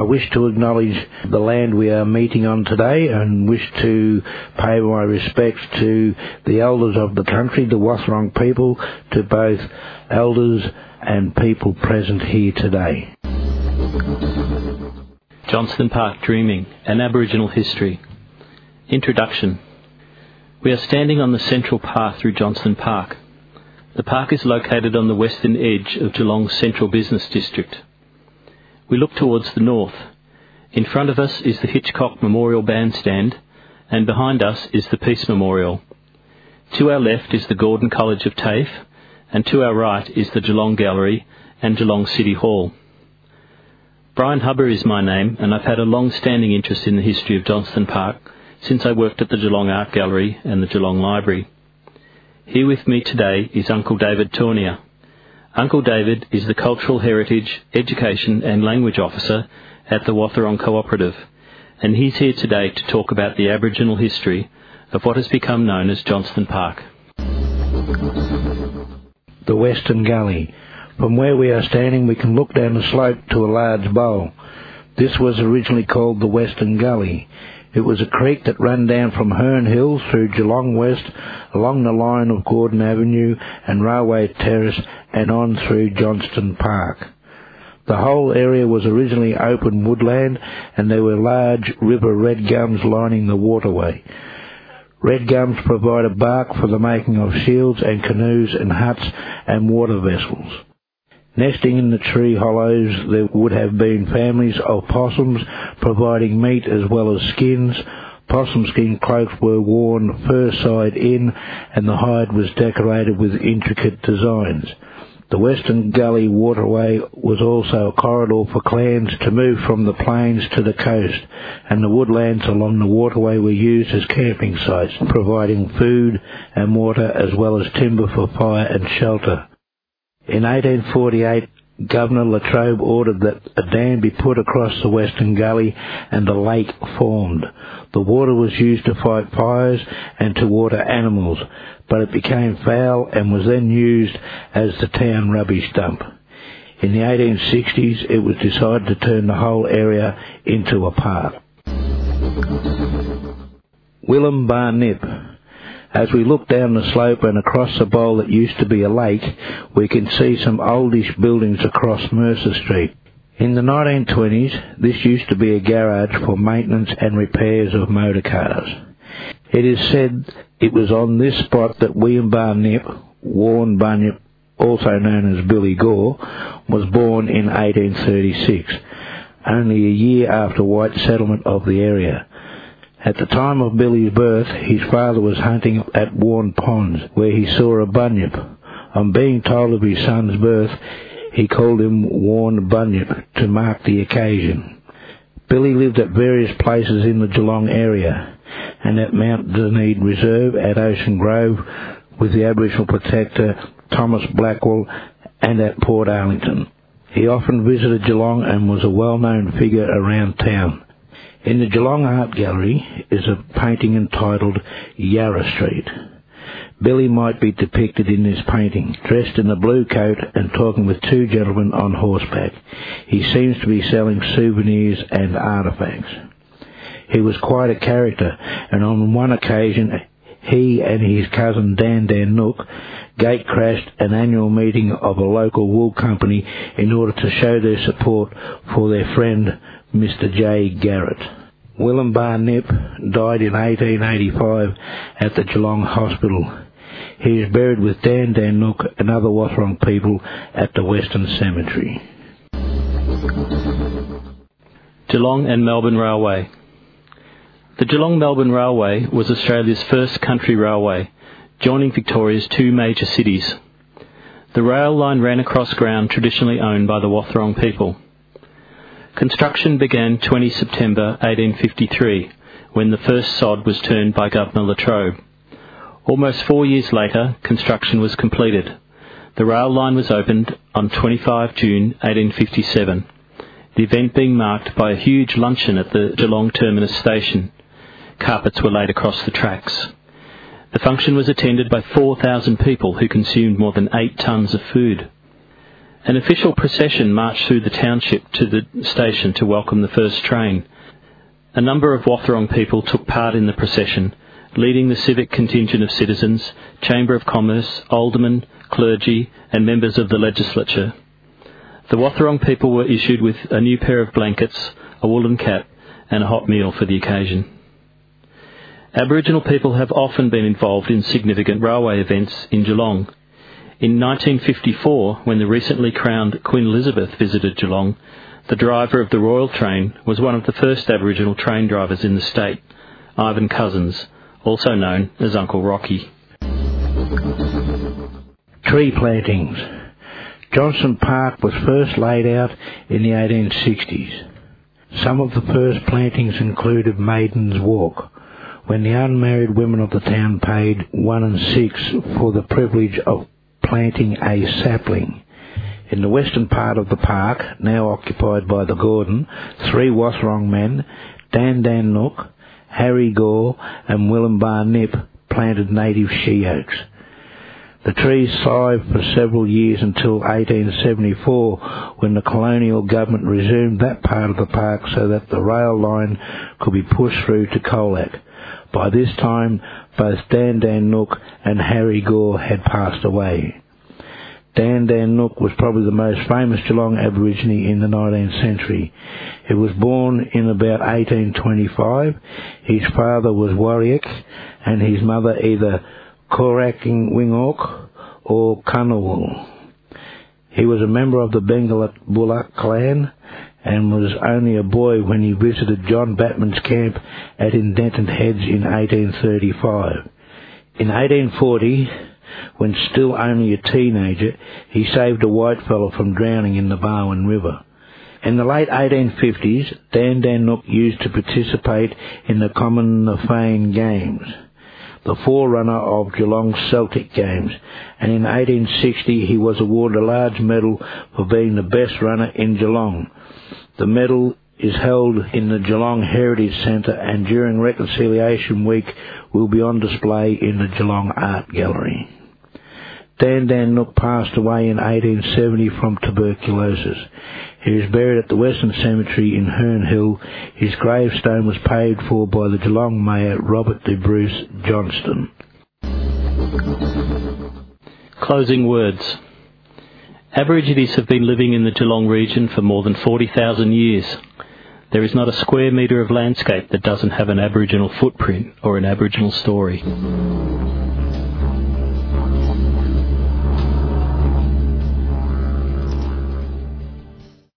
wish to acknowledge the land we are meeting on today and wish to pay my respects to the elders of the country, the Wathaurong people, to both elders and people present here today. Johnston Park Dreaming, an Aboriginal History. Introduction. We are standing on the central path through Johnston Park. The park is located on the western edge of Geelong's central business district. We look towards the north. In front of us is the Hitchcock Memorial Bandstand, and behind us is the Peace Memorial. To our left is the Gordon College of TAFE, and to our right is the Geelong Gallery and Geelong City Hall. Brian Hubber is my name, and I've had a long-standing interest in the history of Johnston Park since I worked at the Geelong Art Gallery and the Geelong Library. Here with me today is Uncle David Tournier. Uncle David is the Cultural Heritage, Education and Language Officer at the Wathaurong Cooperative, and he's here today to talk about the Aboriginal history of what has become known as Johnston Park. The Western Gully. From where we are standing, we can look down the slope to a large bowl. This was originally called the Western Gully. It was a creek that ran down from Herne Hill through Geelong West, along the line of Gordon Avenue and Railway Terrace, and on through Johnston Park. The whole area was originally open woodland, and there were large river red gums lining the waterway. Red gums provided bark for the making of shields and canoes and huts and water vessels. Nesting in the tree hollows, there would have been families of possums providing meat as well as skins. Possum skin cloaks were worn fur side in, and the hide was decorated with intricate designs. The Western Gully waterway was also a corridor for clans to move from the plains to the coast, and the woodlands along the waterway were used as camping sites, providing food and water as well as timber for fire and shelter. In 1848, Governor Latrobe ordered that a dam be put across the Western Gully and a lake formed. The water was used to fight fires and to water animals, but it became foul and was then used as the town rubbish dump. In the 1860s, it was decided to turn the whole area into a park. Willembarnip. As we look down the slope and across the bowl that used to be a lake, we can see some oldish buildings across Mercer Street. In the 1920s, this used to be a garage for maintenance and repairs of motor cars. It is said it was on this spot that William Barnip, Warren Bunyip, also known as Billy Gore, was born in 1836, only a year after white settlement of the area. At the time of Billy's birth, his father was hunting at Warren Ponds, where he saw a bunyip. On being told of his son's birth, he called him Warren Bunyip to mark the occasion. Billy lived at various places in the Geelong area, and at Mount Dunedin Reserve, at Ocean Grove, with the Aboriginal protector Thomas Blackwell, and at Port Arlington. He often visited Geelong and was a well-known figure around town. In the Geelong Art Gallery is a painting entitled Yarra Street. Billy might be depicted in this painting, dressed in a blue coat and talking with two gentlemen on horseback. He seems to be selling souvenirs and artefacts. He was quite a character, and on one occasion he and his cousin Dan Nook gate-crashed an annual meeting of a local wool company in order to show their support for their friend Mr. J. Garrett. Willembarnip died in 1885 at the Geelong Hospital. He is buried with Dan Nook and other Wathaurong people at the Western Cemetery. Geelong and Melbourne Railway. The Geelong-Melbourne Railway was Australia's first country railway, joining Victoria's two major cities. The rail line ran across ground traditionally owned by the Wathaurong people. Construction began 20 September 1853, when the first sod was turned by Governor Latrobe. Almost 4 years later, construction was completed. The rail line was opened on 25 June 1857, the event being marked by a huge luncheon at the Geelong Terminus station. Carpets were laid across the tracks. The function was attended by 4,000 people who consumed more than 8 tonnes of food. An official procession marched through the township to the station to welcome the first train. A number of Wathaurong people took part in the procession, leading the civic contingent of citizens, Chamber of Commerce, aldermen, clergy and members of the legislature. The Wathaurong people were issued with a new pair of blankets, a woolen cap and a hot meal for the occasion. Aboriginal people have often been involved in significant railway events in Geelong. In 1954, when the recently crowned Queen Elizabeth visited Geelong, the driver of the Royal Train was one of the first Aboriginal train drivers in the state, Ivan Cousins, also known as Uncle Rocky. Tree plantings. Johnston Park was first laid out in the 1860s. Some of the first plantings included Maiden's Walk, when the unmarried women of the town paid 1 6 for the privilege of planting a sapling. In the western part of the park, now occupied by the Gordon, 3 Wathaurong men, Dan Nook, Harry Gore and Willembar Nip, planted native she-oaks. The trees thrived for several years until 1874, when the colonial government resumed that part of the park so that the rail line could be pushed through to Colac. By this time, both Dan Nook and Harry Gore had passed away. Dan Nook was probably the most famous Geelong Aborigine in the 19th century. He was born in about 1825. His father was Warwick and his mother either Koraking Wingok or Kunnawal. He was a member of the Bengal clan and was only a boy when he visited John Batman's camp at Indented Heads in 1835. In 1840, when still only a teenager, he saved a whitefellow from drowning in the Barwon River. In the late 1850s, Dan Nook used to participate in the Commonwealth Games, the forerunner of Geelong's Celtic Games, and in 1860 he was awarded a large medal for being the best runner in Geelong. The medal is held in the Geelong Heritage Centre and during Reconciliation Week will be on display in the Geelong Art Gallery. Dan Nook passed away in 1870 from tuberculosis. He is buried at the Western Cemetery in Herne Hill. His gravestone was paid for by the Geelong Mayor Robert de Bruce Johnston. Closing words. Aborigines have been living in the Geelong region for more than 40,000 years. There is not a square metre of landscape that doesn't have an Aboriginal footprint or an Aboriginal story.